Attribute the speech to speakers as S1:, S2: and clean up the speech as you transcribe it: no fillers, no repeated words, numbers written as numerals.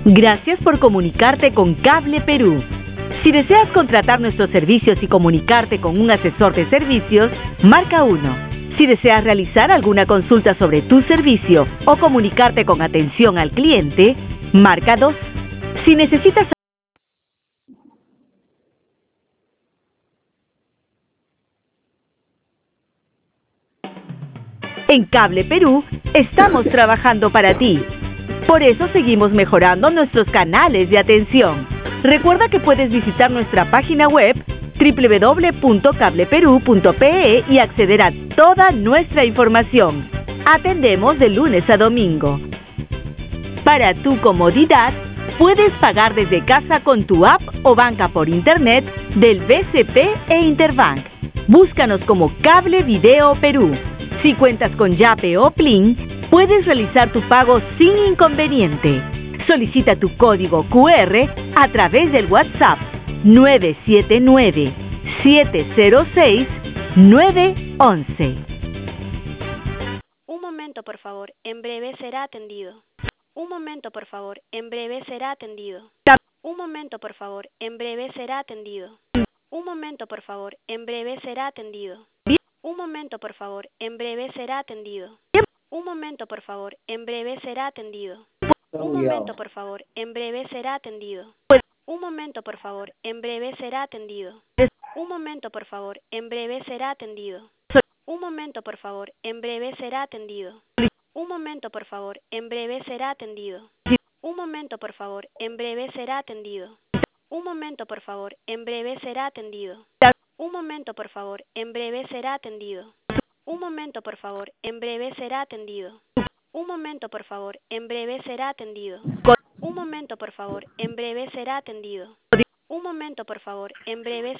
S1: Gracias por comunicarte con Cable Perú. Si deseas contratar nuestros servicios y comunicarte con un asesor de servicios, marca 1. Si deseas realizar alguna consulta sobre tu servicio o comunicarte con atención al cliente, marca 2. Si necesitas... En Cable Perú estamos trabajando para ti. Por eso seguimos mejorando nuestros canales de atención. Recuerda que puedes visitar nuestra página web www.cableperu.pe y acceder a toda nuestra información. Atendemos de lunes a domingo. Para tu comodidad, puedes pagar desde casa con tu app o banca por internet del BCP e Interbank. Búscanos como Cable Video Perú. Si cuentas con Yape o Plin, puedes realizar tu pago sin inconveniente. Solicita tu código QR a través del WhatsApp 979-706-911.
S2: Un momento, por favor. En breve será atendido. Un momento, por favor. En breve será atendido. Un momento, por favor. En breve será atendido. Un momento, por favor. En breve será atendido. Un momento, por favor. En breve será atendido. Un momento, por favor. En breve será atendido. Un momento, por favor. En breve será atendido. Un momento, por favor. En breve será atendido. Un momento, por favor. En breve será atendido. Un momento, por favor. En breve será atendido. Un momento, por favor. En breve será atendido. Un momento, por favor. En breve será atendido. Un momento, por favor. En breve será atendido. Un momento, por favor. En breve será atendido. Un momento, por favor. En breve será atendido. Un momento, por favor. En breve será atendido. Un momento, por favor. En breve será atendido. Un momento, por favor. En breve